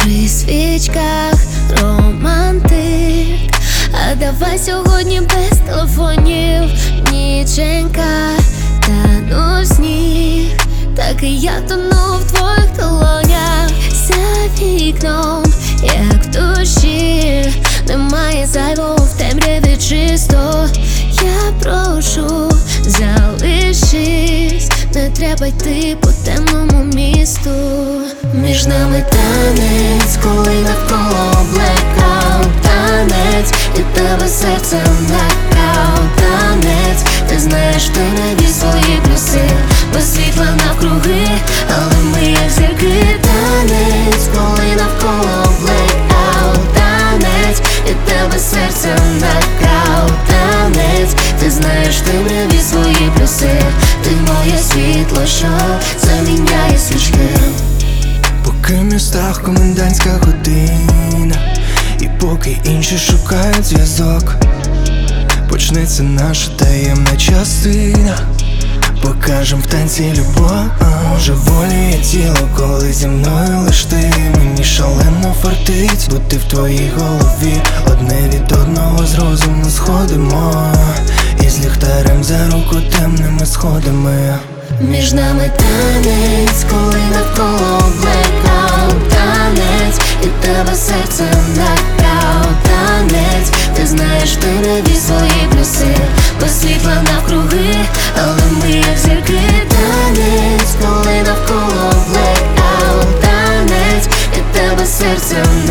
При свічках романтик, а давай сьогодні без телефонів. Ніченька, тану в сніг, так і я тону в твоїх долонях. За вікном, як в душі, немає зайвого в темряві чисто. Я прошу, залишись, не треба йти по темному місту. Між нами танець, коли навколо блекаут. Танець, і тебе серцем нокаут. Танець, ти знаєш, ти не свої плюси, без світла навкруги, але ми як зірки. Танець, коли навколо блекаут. Танець, і тебе серцем нокаут. Танець, ти знаєш, ти не свої плюси, ти моє світло, що заміняє свічки. Поки в містах комендантська година, і поки інші шукають зв'язок, почнеться наша таємна частина. Покажем в танці любов, вже волі тіло, коли зі мною лиш ти. Мені шалено фартить, бути в твоїй голові. Одне від одного з розуму сходимо, і з ліхтарем за руку темними сходами. Між нами танець, коли навколо блекаут. Танець, і тебе серцем нокаут. Танець, ти знаєш, ти не свої плюси, без світла навкруги, але ми як зірки. Танець, коли навколо блекаут. Танець, і тебе серцем